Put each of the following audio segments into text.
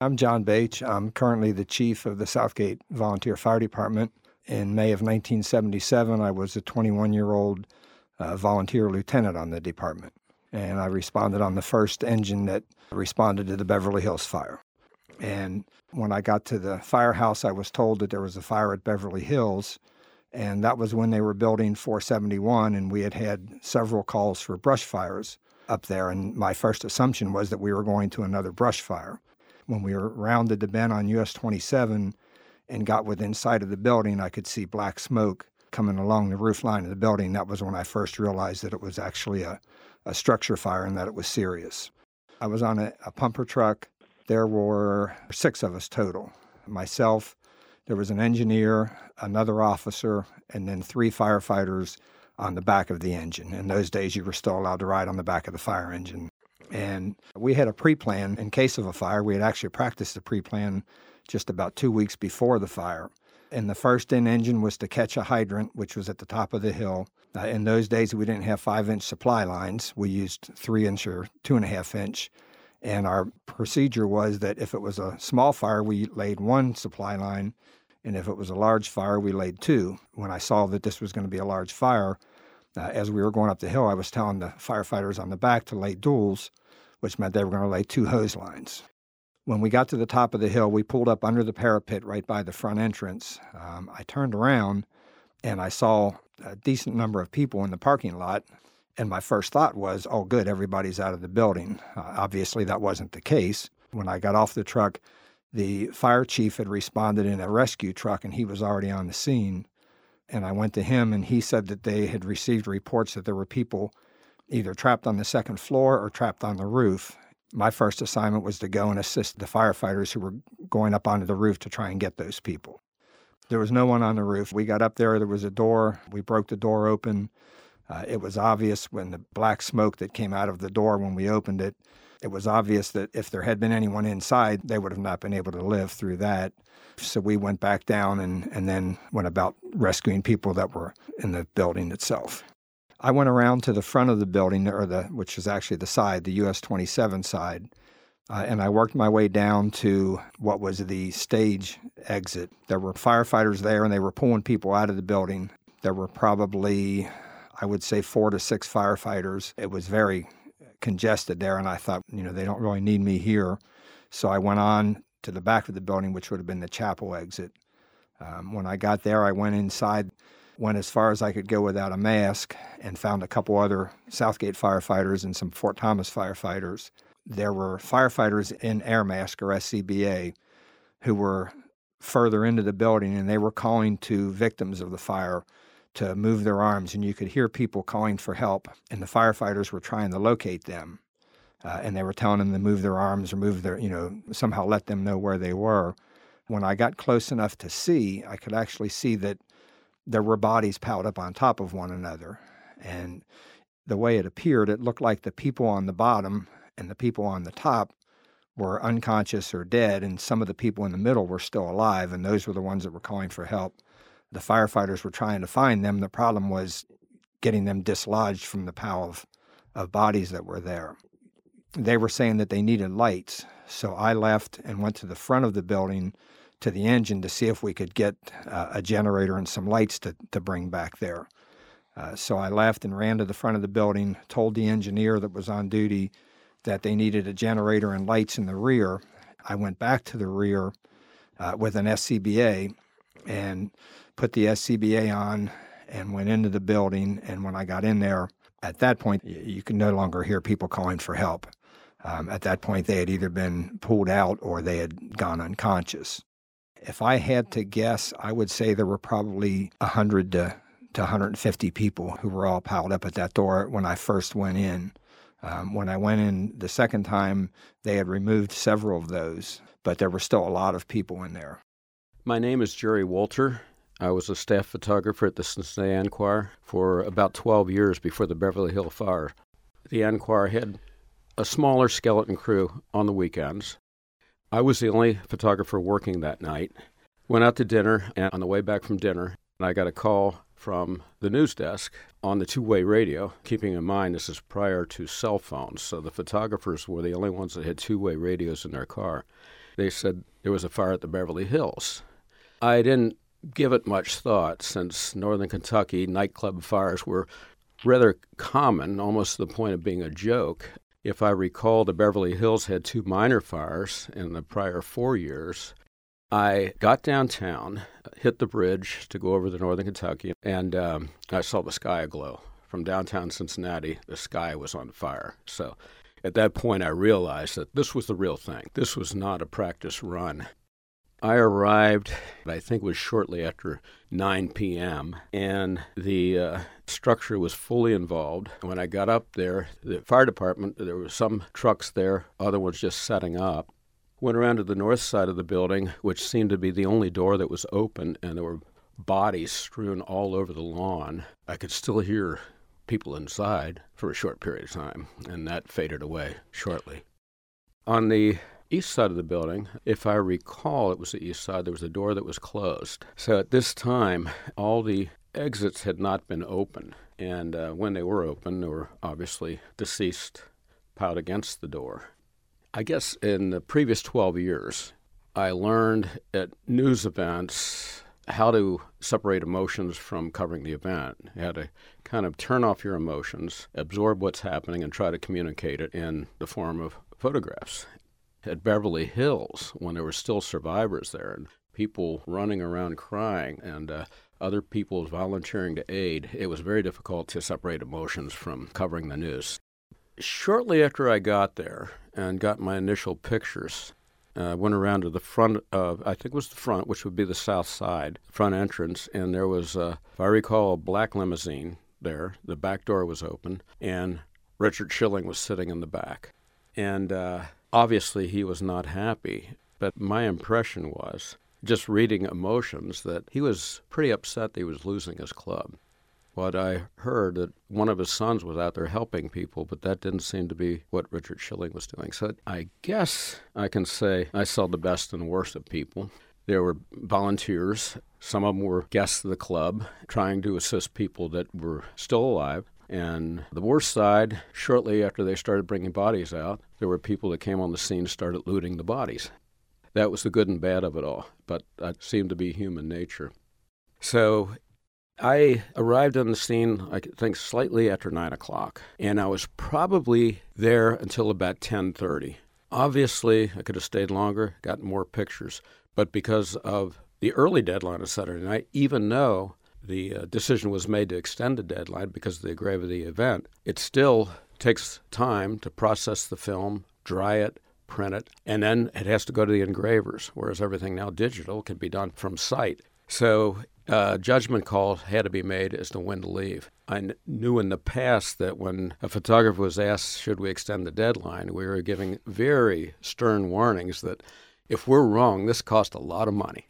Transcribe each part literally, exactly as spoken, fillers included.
I'm John Bache. I'm currently the chief of the Southgate Volunteer Fire Department. In May of nineteen seventy-seven, I was a twenty-one-year-old uh, volunteer lieutenant on the department, and I responded on the first engine that responded to the Beverly Hills fire. And when I got to the firehouse, I was told that there was a fire at Beverly Hills, and that was when they were building four seventy-one, and we had had several calls for brush fires up there, and my first assumption was that we were going to another brush fire. When we were rounded the bend on U S twenty-seven and got within sight of the building, I could see black smoke coming along the roof line of the building. That was when I first realized that it was actually a, a structure fire and that it was serious. I was on a, a pumper truck. There were six of us total. Myself, there was an engineer, another officer, and then three firefighters on the back of the engine. In those days, you were still allowed to ride on the back of the fire engine. And we had a pre-plan in case of a fire. We had actually practiced the pre-plan just about two weeks before the fire. And the first in engine was to catch a hydrant, which was at the top of the hill. Uh, in those days, we didn't have five-inch supply lines. We used three-inch or two-and-a-half-inch. And our procedure was that if it was a small fire, we laid one supply line, and if it was a large fire, we laid two. When I saw that this was going to be a large fire, Uh, as we were going up the hill, I was telling the firefighters on the back to lay duals, which meant they were going to lay two hose lines. When we got to the top of the hill, we pulled up under the parapet right by the front entrance. Um, I turned around, and I saw a decent number of people in the parking lot, and my first thought was, oh, good, everybody's out of the building. Uh, obviously, that wasn't the case. When I got off the truck, the fire chief had responded in a rescue truck, and he was already on the scene. And I went to him, and he said that they had received reports that there were people either trapped on the second floor or trapped on the roof. My first assignment was to go and assist the firefighters who were going up onto the roof to try and get those people. There was no one on the roof. We got up there. There was a door. We broke the door open. Uh, it was obvious when the black smoke that came out of the door when we opened it, it was obvious that if there had been anyone inside, they would have not been able to live through that. So we went back down and, and then went about rescuing people that were in the building itself. I went around to the front of the building, or the which is actually the side, the U S twenty-seven side, uh, and I worked my way down to what was the stage exit. There were firefighters there, and they were pulling people out of the building. There were probably, I would say, four to six firefighters. It was very congested there, and I thought, you know, they don't really need me here. So I went on to the back of the building, which would have been the chapel exit. Um, when I got there, I went inside, went as far as I could go without a mask, and found a couple other Southgate firefighters and some Fort Thomas firefighters. There were firefighters in air mask, or S C B A, who were further into the building, and they were calling to victims of the fire to move their arms, and you could hear people calling for help, and the firefighters were trying to locate them. Uh, and they were telling them to move their arms or move their, you know, somehow let them know where they were. When I got close enough to see, I could actually see that there were bodies piled up on top of one another. And the way it appeared, it looked like the people on the bottom and the people on the top were unconscious or dead, and some of the people in the middle were still alive, and those were the ones that were calling for help. The firefighters were trying to find them. The problem was getting them dislodged from the pile of, of bodies that were there. They were saying that they needed lights, so I left and went to the front of the building to the engine to see if we could get uh, a generator and some lights to, to bring back there. Uh, so I left and ran to the front of the building, told the engineer that was on duty that they needed a generator and lights in the rear. I went back to the rear uh, with an S C B A and put the S C B A on and went into the building. And when I got in there, at that point, you could no longer hear people calling for help. Um, at that point, they had either been pulled out or they had gone unconscious. If I had to guess, I would say there were probably one hundred to, to one hundred fifty people who were all piled up at that door when I first went in. Um, when I went in the second time, they had removed several of those, but there were still a lot of people in there. My name is Jerry Walter. I was a staff photographer at the Cincinnati Enquirer for about twelve years before the Beverly Hill fire. The Enquirer had a smaller skeleton crew on the weekends. I was the only photographer working that night. Went out to dinner, and on the way back from dinner, I got a call from the news desk on the two-way radio, keeping in mind this is prior to cell phones, so the photographers were the only ones that had two-way radios in their car. they said there was a fire at the Beverly Hills. I didn't give it much thought since Northern Kentucky nightclub fires were rather common, almost to the point of being a joke. If I recall, the Beverly Hills had two minor fires in the prior four years. I got downtown, hit the bridge to go over to Northern Kentucky, and um, I saw the sky aglow. From downtown Cincinnati, the sky was on fire. So at that point, I realized that this was the real thing. This was not a practice run. I arrived, I think it was shortly after nine p.m., and the uh, structure was fully involved. When I got up there, the fire department, there were some trucks there, other ones just setting up. Went around to the north side of the building, which seemed to be the only door that was open, and there were bodies strewn all over the lawn. I could still hear people inside for a short period of time, and that faded away shortly. On the east side of the building, if I recall, it was the east side, there was a door that was closed. So at this time, all the exits had not been open, and uh, when they were open, there were obviously deceased piled against the door. I guess in the previous twelve years, I learned at news events how to separate emotions from covering the event, how to kind of turn off your emotions, absorb what's happening, and try to communicate it in the form of photographs. At Beverly Hills, when there were still survivors there, and people running around crying, and uh, other people volunteering to aid, it was very difficult to separate emotions from covering the news. Shortly after I got there and got my initial pictures, I uh, went around to the front of, I think it was the front, which would be the south side, front entrance, and there was, uh, if I recall, a black limousine there. The back door was open, and Richard Schilling was sitting in the back. And uh, obviously he was not happy, but my impression was, just reading emotions, that he was pretty upset that he was losing his club. What I heard, that one of his sons was out there helping people, but that didn't seem to be what Richard Schilling was doing. So I guess I can say I saw the best and worst of people. There were volunteers. Some of them were guests of the club, trying to assist people that were still alive. And the worst side, shortly after they started bringing bodies out, there were people that came on the scene and started looting the bodies. That was the good and bad of it all, but that seemed to be human nature. So I arrived on the scene, I think, slightly after nine o'clock, and I was probably there until about ten thirty. Obviously, I could have stayed longer, gotten more pictures, but because of the early deadline of Saturday night, even though the uh, decision was made to extend the deadline because of the gravity of the event, it still takes time to process the film, dry it, print it, and then it has to go to the engravers, whereas everything now digital can be done from site. So Uh, judgment call had to be made as to when to leave. I kn- knew in the past that when a photographer was asked, should we extend the deadline, we were giving very stern warnings that if we're wrong, this cost a lot of money.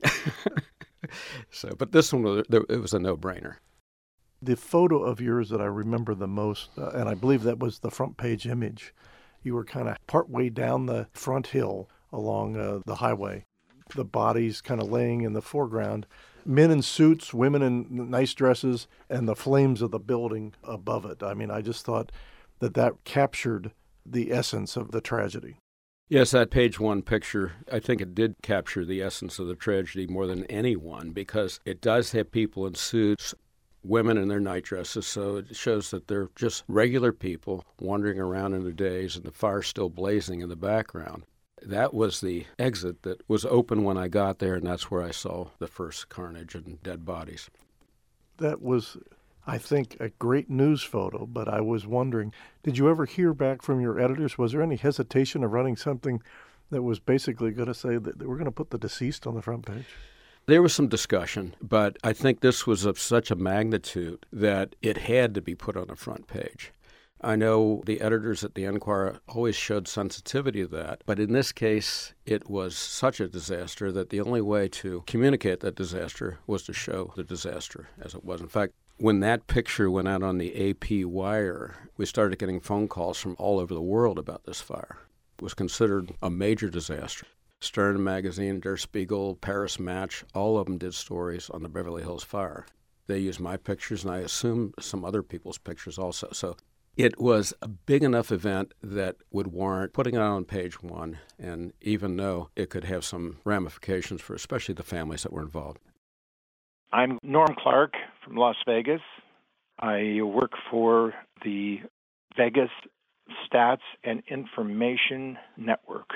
So, but this one, was, it was a no-brainer. The photo of yours that I remember the most, uh, and I believe that was the front page image, you were kind of partway down the front hill along uh, the highway, the bodies kind of laying in the foreground. Men in suits, women in nice dresses, and the flames of the building above it. I mean, I just thought that that captured the essence of the tragedy. Yes, that page one picture, I think it did capture the essence of the tragedy more than anyone, because it does have people in suits, women in their night dresses, so it shows that they're just regular people wandering around in their days, and the fire's still blazing in the background. That was the exit that was open when I got there, and that's where I saw the first carnage and dead bodies. That was, I think, a great news photo, but I was wondering, did you ever hear back from your editors? Was there any hesitation of running something that was basically going to say that we're going to put the deceased on the front page? There was some discussion, but I think this was of such a magnitude that it had to be put on the front page. I know the editors at the Enquirer always showed sensitivity to that, but in this case, it was such a disaster that the only way to communicate that disaster was to show the disaster as it was. In fact, when that picture went out on the A P wire, we started getting phone calls from all over the world about this fire. It was considered a major disaster. Stern Magazine, Der Spiegel, Paris Match, all of them did stories on the Beverly Hills fire. They used my pictures, and I assume some other people's pictures also. So It was a big enough event that would warrant putting it on page one, and even though it could have some ramifications for especially the families that were involved. I'm Norm Clark from Las Vegas. I work for the Vegas Stats and Information Network.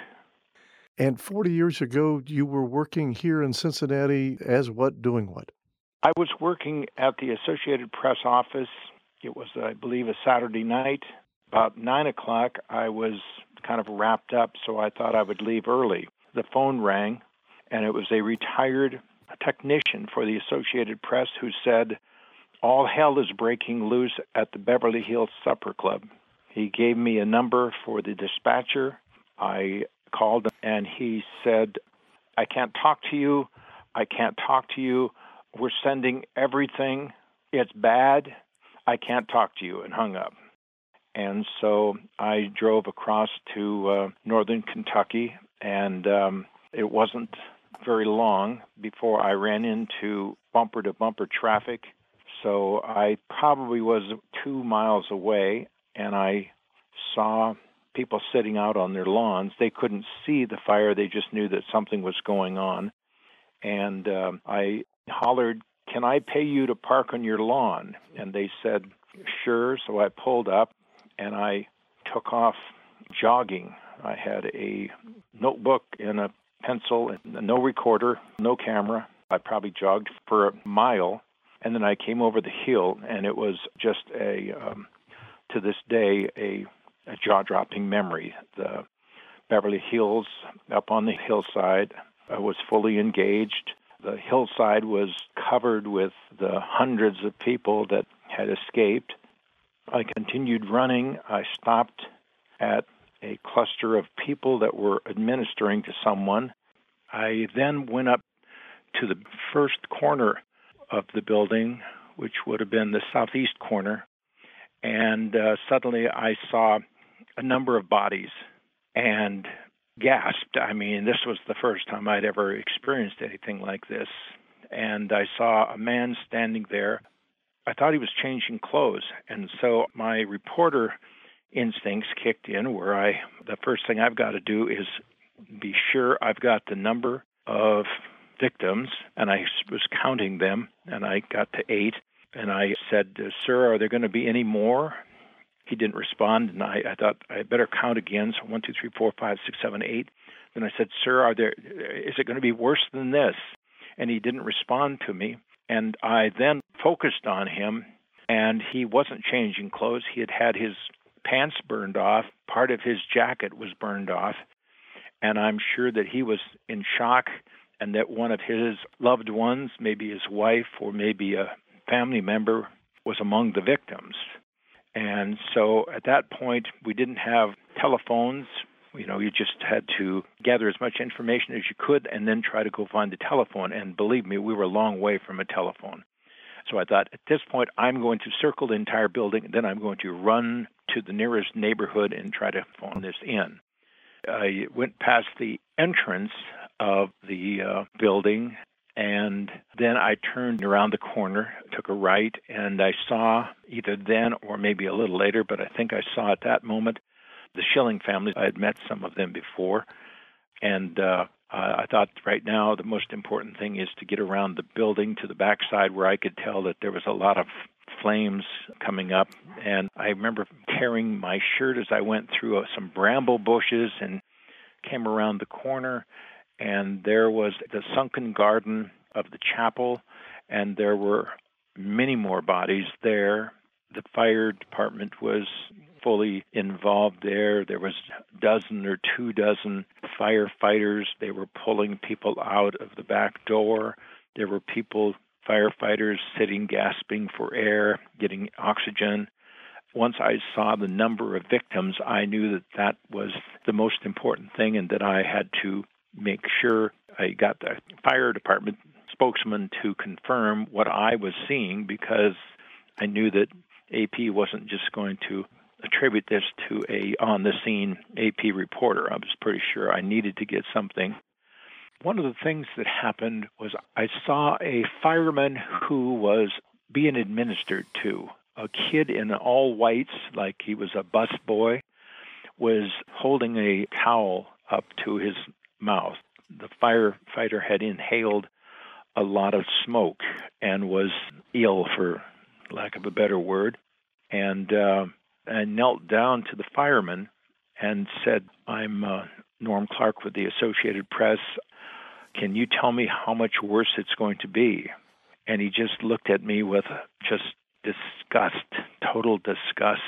And forty years ago, you were working here in Cincinnati as what, doing what? I was working at the Associated Press office. It was, I believe, a Saturday night. About nine o'clock, I was kind of wrapped up, so I thought I would leave early. The phone rang, and it was a retired technician for the Associated Press who said, "All hell is breaking loose at the Beverly Hills Supper Club." He gave me a number for the dispatcher. I called him, and he said, "I can't talk to you. I can't talk to you. We're sending everything. It's bad. I can't talk to you," and hung up. And so I drove across to uh, northern Kentucky, and um, it wasn't very long before I ran into bumper-to-bumper traffic. So I probably was two miles away, and I saw people sitting out on their lawns. They couldn't see the fire. They just knew that something was going on. And um, I hollered, "Can I pay you to park on your lawn?" And they said, "Sure." So I pulled up, and I took off jogging. I had a notebook and a pencil, and no recorder, no camera. I probably jogged for a mile, and then I came over the hill, and it was just a, um, to this day, a, a jaw-dropping memory. The Beverly Hills up on the hillside uh, was fully engaged. The hillside was covered with the hundreds of people that had escaped. I continued running. I stopped at a cluster of people that were administering to someone. I then went up to the first corner of the building, which would have been the southeast corner, and uh, suddenly I saw a number of bodies and gasped. I mean, this was the first time I'd ever experienced anything like this. And I saw a man standing there. I thought he was changing clothes. And so my reporter instincts kicked in where I, the first thing I've got to do is be sure I've got the number of victims. And I was counting them, and I got to eight. And I said, "Sir, are there going to be any more?" He didn't respond, and I, I thought I better count again. So one, two, three, four, five, six, seven, eight. Then I said, "Sir, are there? Is it going to be worse than this?" And he didn't respond to me. And I then focused on him, and he wasn't changing clothes. He had had his pants burned off. Part of his jacket was burned off. And I'm sure that he was in shock, and that one of his loved ones, maybe his wife or maybe a family member, was among the victims. And so at that point, we didn't have telephones. You know, you just had to gather as much information as you could and then try to go find the telephone. And believe me, we were a long way from a telephone. So I thought, at this point, I'm going to circle the entire building, and then I'm going to run to the nearest neighborhood and try to phone this in. I went past the entrance of the uh, building, and then I turned around the corner, took a right, and I saw either then or maybe a little later, but I think I saw at that moment the Schilling family. I had met some of them before, and uh, I thought right now the most important thing is to get around the building to the backside where I could tell that there was a lot of flames coming up. And I remember tearing my shirt as I went through some bramble bushes and came around the corner, and there was the sunken garden of the chapel, and there were many more bodies there. The fire department was fully involved there. There was a dozen or two dozen firefighters. They were pulling people out of the back door. There were people, firefighters, sitting gasping for air, getting oxygen. Once I saw the number of victims, I knew that that was the most important thing, and that I had to make sure I got the fire department spokesman to confirm what I was seeing, because I knew that A P wasn't just going to attribute this to a on-the-scene A P reporter. I was pretty sure I needed to get something. One of the things that happened was I saw a fireman who was being administered to. a kid in all whites, like he was a bus boy, was holding a towel up to his mouth. The firefighter had inhaled a lot of smoke and was ill, for lack of a better word. And uh, I knelt down to the fireman and said, I'm uh, Norm Clark with the Associated Press. Can you tell me how much worse it's going to be? And he just looked at me with just disgust, total disgust.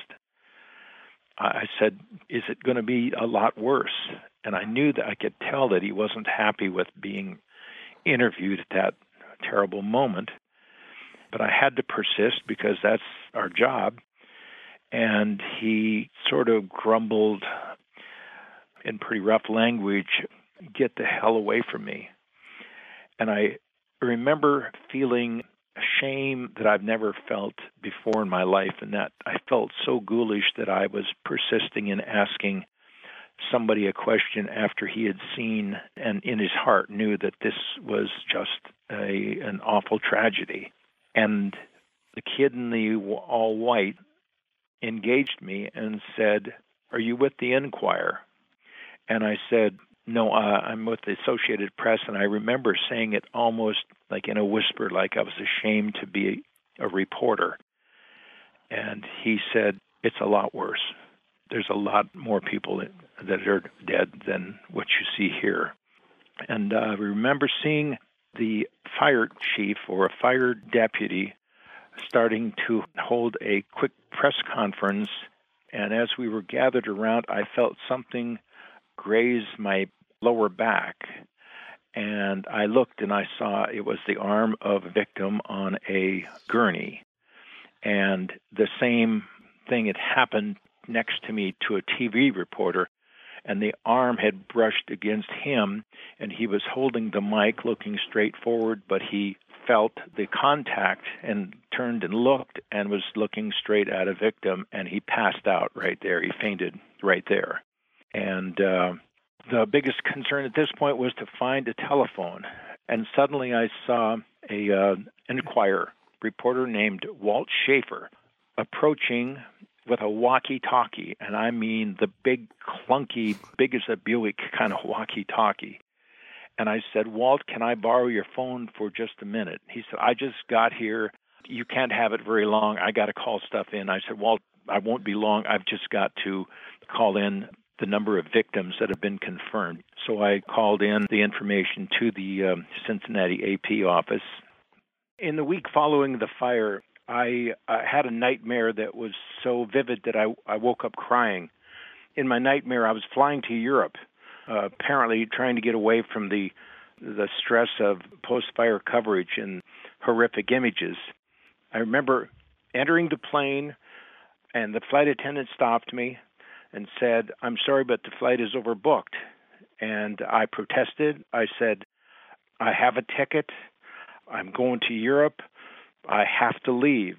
I said, is it going to be a lot worse? And I knew that I could tell that he wasn't happy with being interviewed at that terrible moment. But I had to persist because that's our job. And he sort of grumbled in pretty rough language, get the hell away from me. And I remember feeling shame that I've never felt before in my life, and that I felt so ghoulish that I was persisting in asking somebody a question after he had seen and in his heart knew that this was just a an awful tragedy. And the kid in the all white engaged me and said, are you with the Enquirer? And I said, no, uh, I'm with the Associated Press. And I remember saying it almost like in a whisper, like I was ashamed to be a reporter. And he said, it's a lot worse. There's a lot more people that are dead than what you see here. And uh, I remember seeing the fire chief or a fire deputy starting to hold a quick press conference. And as we were gathered around, I felt something graze my lower back. And I looked and I saw it was the arm of a victim on a gurney. And the same thing had happened next to me to a T V reporter, and the arm had brushed against him, and he was holding the mic looking straight forward, but he felt the contact and turned and looked and was looking straight at a victim, and he passed out right there. He fainted right there. And uh, the biggest concern at this point was to find a telephone. And suddenly I saw a uh, Enquirer reporter named Walt Schaefer approaching with a walkie-talkie, and I mean the big, clunky, big as a Buick kind of walkie-talkie. And I said, Walt, can I borrow your phone for just a minute? He said, I just got here. You can't have it very long. I got to call stuff in. I said, Walt, I won't be long. I've just got to call in the number of victims that have been confirmed. So I called in the information to the um, Cincinnati A P office. In the week following the fire, I uh, had a nightmare that was so vivid that I, I woke up crying. In my nightmare, I was flying to Europe, uh, apparently trying to get away from the the stress of post-fire coverage and horrific images. I remember entering the plane, and the flight attendant stopped me and said, I'm sorry, but the flight is overbooked. And I protested. I said, I have a ticket. I'm going to Europe. I have to leave.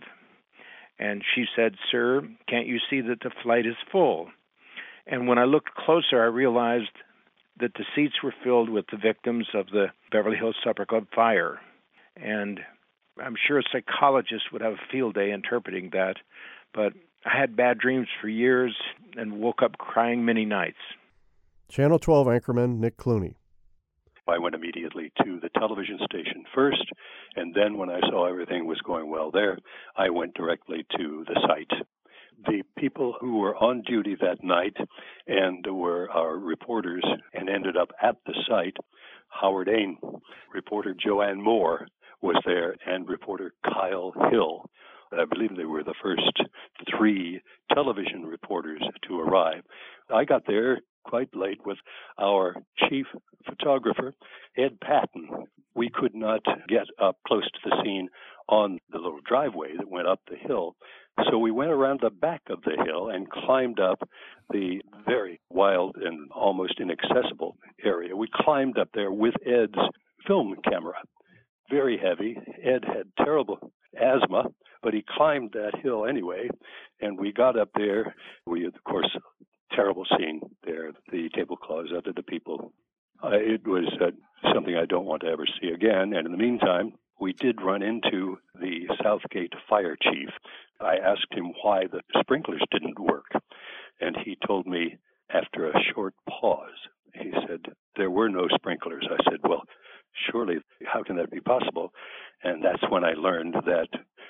And she said, sir, can't you see that the flight is full? And when I looked closer, I realized that the seats were filled with the victims of the Beverly Hills Supper Club fire. And I'm sure a psychologist would have a field day interpreting that, but I had bad dreams for years and woke up crying many nights. Channel twelve anchorman Nick Clooney. I went immediately to the television station first, and then when I saw everything was going well there, I went directly to the site. The people who were on duty that night and were our reporters and ended up at the site, Howard Ain, reporter Joanne Moore was there, and reporter Kyle Hill. I believe they were the first three television reporters to arrive. I got there quite late with our chief photographer, Ed Patton. We could not get up close to the scene on the little driveway that went up the hill. So we went around the back of the hill and climbed up the very wild and almost inaccessible area. We climbed up there with Ed's film camera. Very heavy. Ed had terrible asthma, but he climbed that hill anyway, and we got up there. We, of course, terrible scene there, the tablecloths under the people. Uh, it was uh, something I don't want to ever see again, and in the meantime, we did run into the Southgate fire chief. I asked him why the sprinklers didn't work, and he told me after a short pause, he said, there were no sprinklers. I said, well, surely, how can that be possible? And that's when I learned that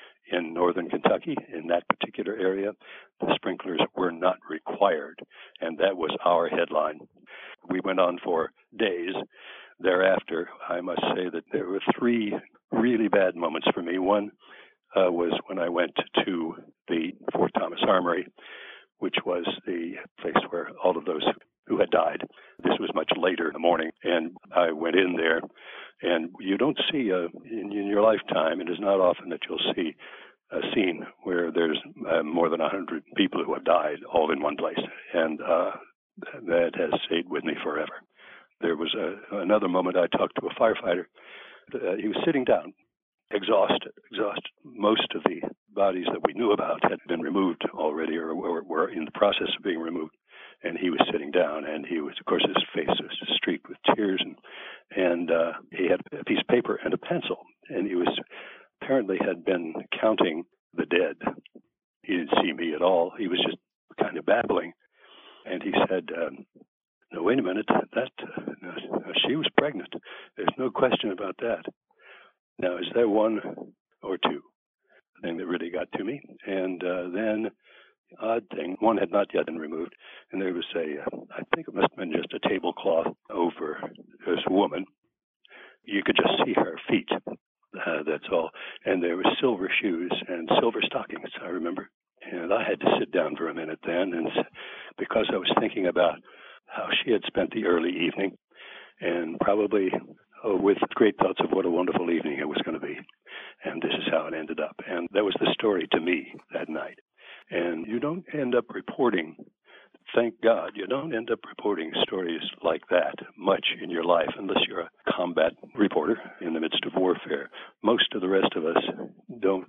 in northern Kentucky, in that particular area, the sprinklers were not required, and that was our headline. We went on for days. Thereafter, I must say that there were three really bad moments for me. One uh, was when I went to the Fort Thomas Armory, which was the place where all of those who had died. This was much later in the morning, and I went in there, and you don't see a, in, in your lifetime, it is not often that you'll see a scene where there's uh, more than one hundred people who have died all in one place, and uh, that has stayed with me forever. There was a, another moment I talked to a firefighter. Uh, he was sitting down, exhausted, exhausted. Most of the bodies that we knew about had been removed already or were, were in the process of being removed. And he was sitting down, and he was, of course, his face was streaked with tears, and and uh, he had a piece of paper and a pencil, and he was apparently had been counting the dead. He didn't see me at all. He was just kind of babbling, and he said, um, "No, wait a minute. That uh, no, she was pregnant. There's no question about that. Now, is there one or two?" The thing that really got to me, and uh, then. Odd thing, one had not yet been removed, and there was a, uh, I think it must have been just a tablecloth over this woman. You could just see her feet, uh, that's all. And there were silver shoes and silver stockings, I remember. And I had to sit down for a minute then, and because I was thinking about how she had spent the early evening, and probably oh, with great thoughts of what a wonderful evening it was going to be. And this is how it ended up. And that was the story to me that night. And you don't end up reporting, thank God, you don't end up reporting stories like that much in your life unless you're a combat reporter in the midst of warfare. Most of the rest of us don't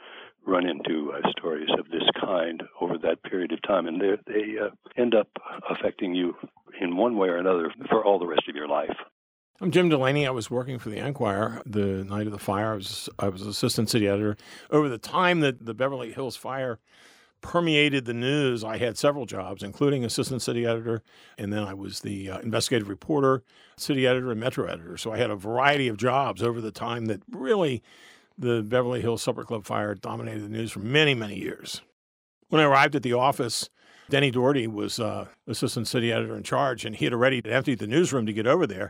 run into uh, stories of this kind over that period of time, and they uh, end up affecting you in one way or another for all the rest of your life. I'm Jim Delaney. I was working for the Enquirer the night of the fire. I was I was assistant city editor. Over the time that the Beverly Hills fire permeated the news, I had several jobs, including assistant city editor, and then I was the uh, investigative reporter, city editor, and metro editor. So I had a variety of jobs over the time that really the Beverly Hills Supper Club fire dominated the news for many, many years. When I arrived at the office, Denny Doherty was uh, assistant city editor in charge, and he had already emptied the newsroom to get over there.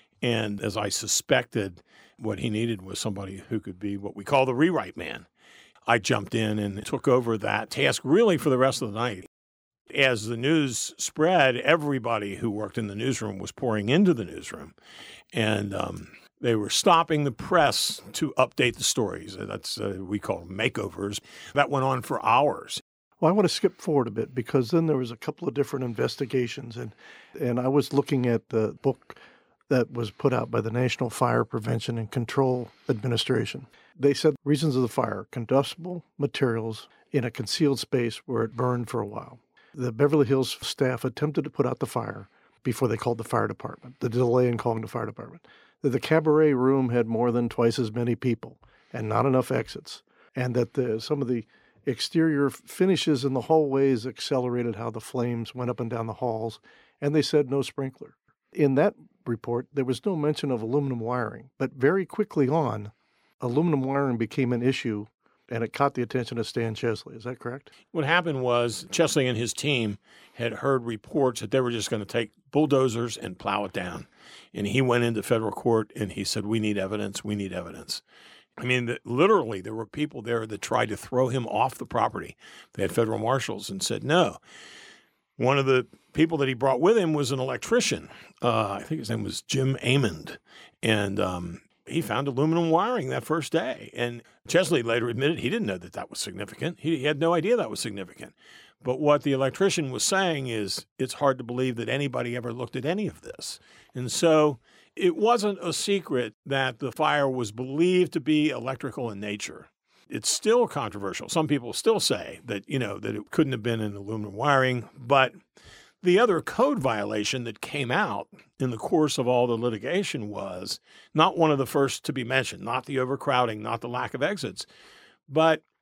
And as I suspected, what he needed was somebody who could be what we call the rewrite man. I jumped in and took over that task really for the rest of the night. As the news spread, everybody who worked in the newsroom was pouring into the newsroom. And um, they were stopping the press to update the stories. That's uh, we call them makeovers. That went on for hours. Well, I want to skip forward a bit because then there was a couple of different investigations. And, and I was looking at the book that was put out by the National Fire Prevention and Control Administration. They said reasons of the fire: combustible materials in a concealed space where it burned for a while. The Beverly Hills staff attempted to put out the fire before they called the fire department, the delay in calling the fire department. That the cabaret room had more than twice as many people and not enough exits, and that the, some of the exterior finishes in the hallways accelerated how the flames went up and down the halls, and they said no sprinkler. In that report, there was no mention of aluminum wiring, but very quickly on, aluminum wiring became an issue, and it caught the attention of Stan Chesley. Is that correct? What happened was Chesley and his team had heard reports that they were just going to take bulldozers and plow it down. And he went into federal court and he said, we need evidence, we need evidence. I mean, the, literally, there were people there that tried to throw him off the property. They had federal marshals and said no. One of the people that he brought with him was an electrician. Uh, I think his name was Jim Amond. And um, he found aluminum wiring that first day. And Chesley later admitted he didn't know that that was significant. He, he had no idea that was significant. But what the electrician was saying is it's hard to believe that anybody ever looked at any of this. And so it wasn't a secret that the fire was believed to be electrical in nature. It's still controversial. Some people still say that, you know, that it couldn't have been an aluminum wiring. But the other code violation that came out in the course of all the litigation was not one of the first to be mentioned, not the overcrowding, not the lack of exits, but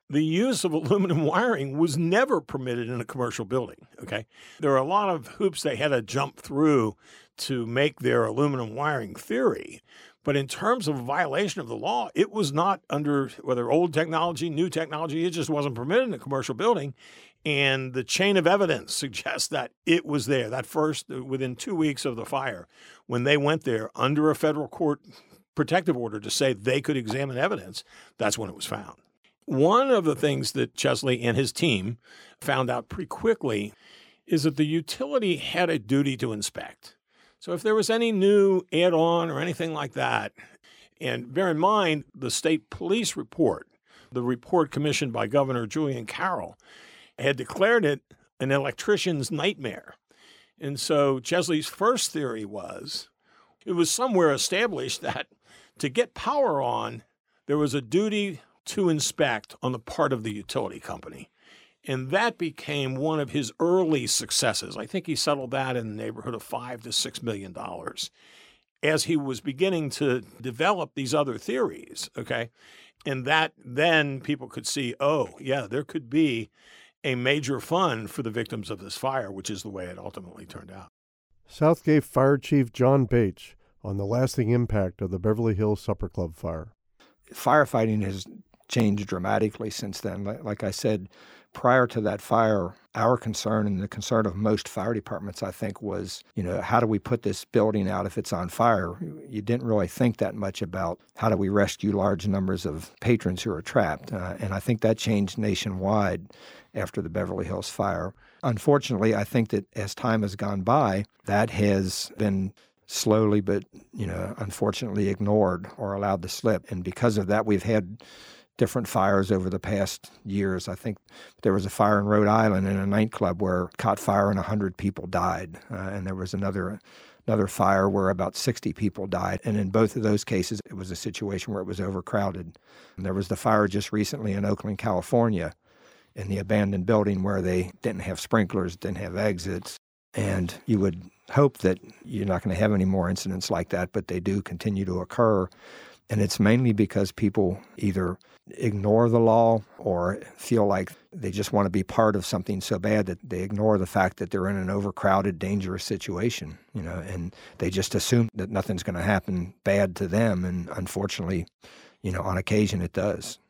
the use of aluminum wiring was never permitted in a commercial building, okay? There are a lot of hoops they had to jump through to make their aluminum wiring theory. But in terms of violation of the law, it was not under whether old technology, new technology, it just wasn't permitted in a commercial building. And the chain of evidence suggests that it was there. That first, within two weeks of the fire, when they went there under a federal court protective order to say they could examine evidence, that's when it was found. One of the things that Chesley and his team found out pretty quickly is that the utility had a duty to inspect. So if there was any new add-on or anything like that, and bear in mind the state police report, the report commissioned by Governor Julian Carroll, had declared it an electrician's nightmare. And so Chesley's first theory was it was somewhere established that to get power on, there was a duty to inspect on the part of the utility company. And that became one of his early successes. I think he settled that in the neighborhood of five to six million dollars as he was beginning to develop these other theories. Okay. And that then people could see, oh, yeah, there could be a major fund for the victims of this fire, which is the way it ultimately turned out. Southgate Fire Chief John Bache on the lasting impact of the Beverly Hills Supper Club fire. Firefighting has changed dramatically since then. Like, like I said, prior to that fire, our concern and the concern of most fire departments, I think, was, you know, how do we put this building out if it's on fire? You didn't really think that much about how do we rescue large numbers of patrons who are trapped. Uh, and I think that changed nationwide after the Beverly Hills fire. Unfortunately, I think that as time has gone by, that has been slowly but, you know, unfortunately ignored or allowed to slip. And because of that, we've had different fires over the past years. I think there was a fire in Rhode Island in a nightclub where it caught fire and one hundred people died. Uh, and there was another another fire where about sixty people died. And in both of those cases, it was a situation where it was overcrowded. And there was the fire just recently in Oakland, California, in the abandoned building where they didn't have sprinklers, didn't have exits. And you would hope that you're not going to have any more incidents like that, but they do continue to occur. And it's mainly because people either ignore the law or feel like they just want to be part of something so bad that they ignore the fact that they're in an overcrowded, dangerous situation, you know, and they just assume that nothing's going to happen bad to them. And unfortunately, you know, on occasion it does.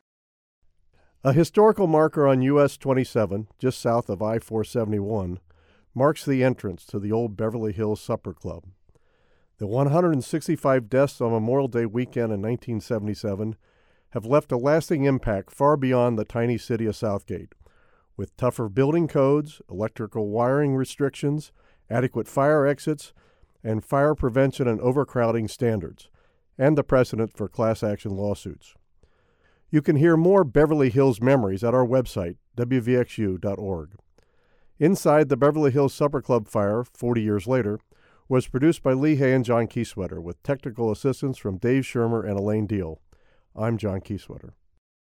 A historical marker on U S twenty-seven, just south of I four seventy-one, marks the entrance to the old Beverly Hills Supper Club. The one hundred sixty-five deaths on Memorial Day weekend in nineteen seventy-seven have left a lasting impact far beyond the tiny city of Southgate, with tougher building codes, electrical wiring restrictions, adequate fire exits, and fire prevention and overcrowding standards, and the precedent for class action lawsuits. You can hear more Beverly Hills memories at our website, W V X U dot org. Inside the Beverly Hills Supper Club fire, forty years later, was produced by Lee Hay and John Kieswetter, with technical assistance from Dave Shermer and Elaine Deal. I'm John Kieswetter.